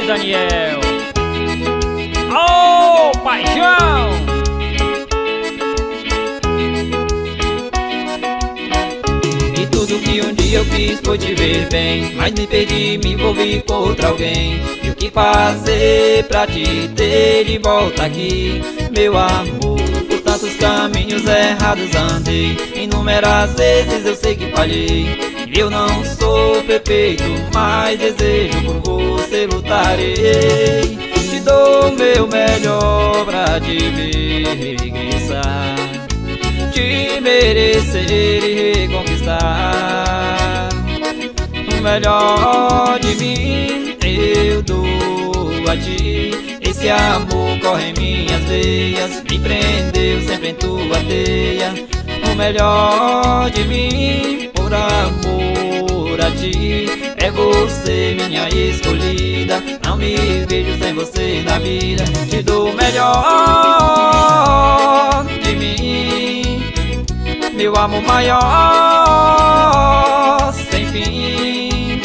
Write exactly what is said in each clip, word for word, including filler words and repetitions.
e Daniel. Ô, oh, paixão! E tudo que um dia eu fiz foi te ver bem, mas me perdi, me envolvi com outro alguém. E o que fazer pra te ter de volta aqui, meu amor? Por tantos caminhos errados andei, inúmeras vezes eu sei que falhei. Eu não sou perfeito, mas desejo por você lutarei. Te dou meu melhor pra te ver regressar, te merecer e reconquistar. O melhor de mim eu dou a ti. Esse amor corre em minhas veias, me prendeu sempre em tua teia. O melhor de mim, por amor a ti, é você minha escolhida. Não me vejo sem você na vida. Te dou o melhor de mim, meu amor maior, sem fim.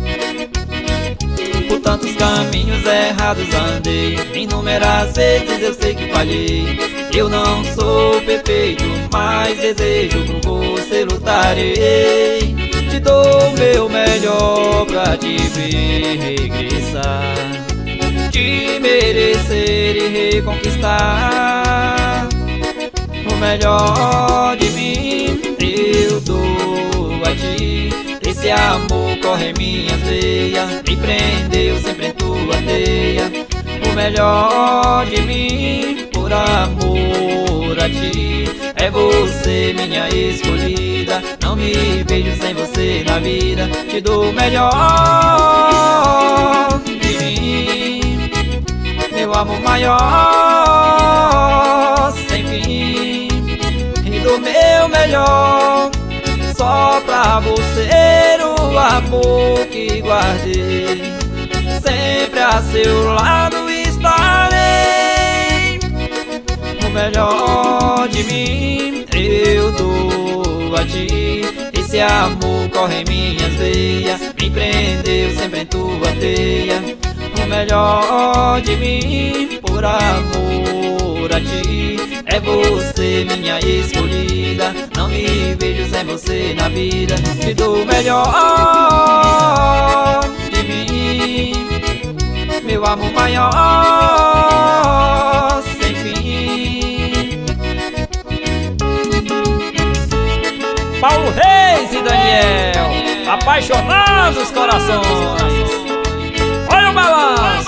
Por tantos caminhos errados andei, inúmeras vezes eu sei que falhei. Eu não sou perfeito, mas desejo por você lutarei. Te dou meu melhor pra te ver regressar, te merecer e reconquistar. O melhor de mim eu dou a ti. Esse amor corre em minhas veias, me prendeu sempre em tua teia. O melhor de mim, por amor a ti, é você minha escolhida. Não me vejo sem você na vida. Te dou o melhor de mim, meu amor maior, sem fim. E dou meu melhor só pra você, o amor que guardei. Sempre a seu lado estarei. O melhor de mim eu dou a ti. Esse amor corre em minhas veias, me prendeu sempre em tua teia. O melhor de mim, por amor a ti, é você minha escolhida. Não me vejo sem você na vida. Te dou o melhor de mim, meu amor maior, sem fim. Paulo Reis e Daniel, apaixonados corações. Olha o balanço.